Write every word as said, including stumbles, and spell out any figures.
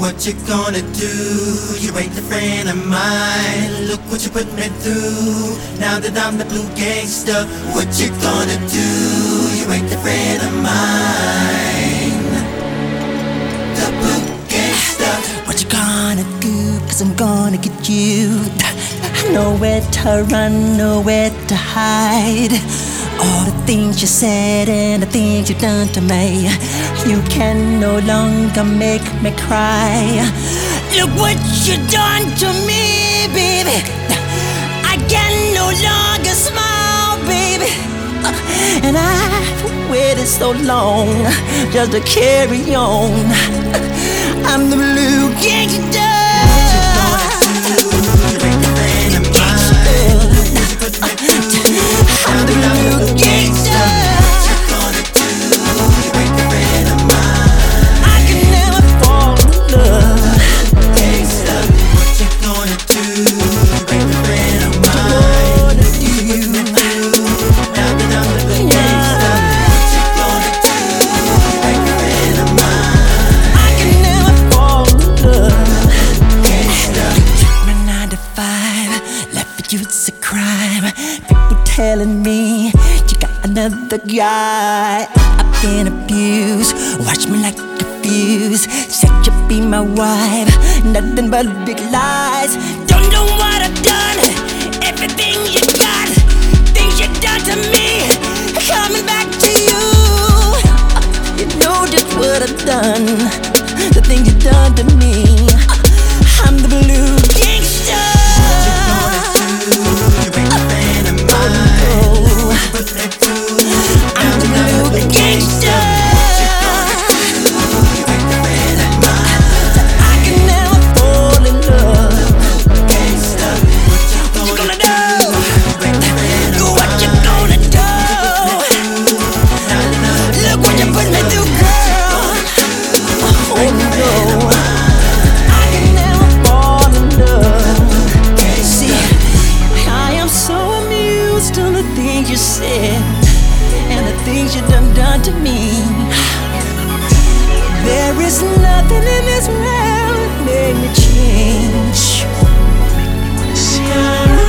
what you gonna do? You ain't a friend of mine. Look what you put me through. Now that I'm the blue gangster, what you gonna do? You ain't a friend of mine. The blue gangster. What you gonna do? Cause I'm gonna get you. Nowhere to run, nowhere to hide. All the things you said and the things you done to me, you can no longer make me cry. Look what you done to me, baby. I can no longer smile, baby. And I've waited so long just to carry on. I'm the blue gangster. I'm the blue gangster. What you gonna do? You ain't a friend of mine. I can never fall in love. Gangster, what you gonna do? You ain't a friend of mine. What you Put me gonna through. Now that I'm the blue gangster, what you gonna do? You ain't a friend of mine. I can never fall in love. Gangster, My nine to five, left for you it's a crime. People telling me you got another guy. I've been abused, watch me like a fuse. Said you'd be my wife, nothing but big lies. Don't know what I've done, everything you got, things you done to me, coming back to you. You know just what I've done, the things you done to me. I'm the blue gangster. you ain't a friend of mine. Put me through. I'm the blue gangster. You ain't a friend of mine. I can never fall in love. Gangster, what you What you gonna gonna do? do? You ain't a friend of What you mine. gonna do? Look what you put me through, girl. Oh no, I can never fall in love. See, I am so amused to the things you said and the things you done done to me. There is nothing in this world that made me change.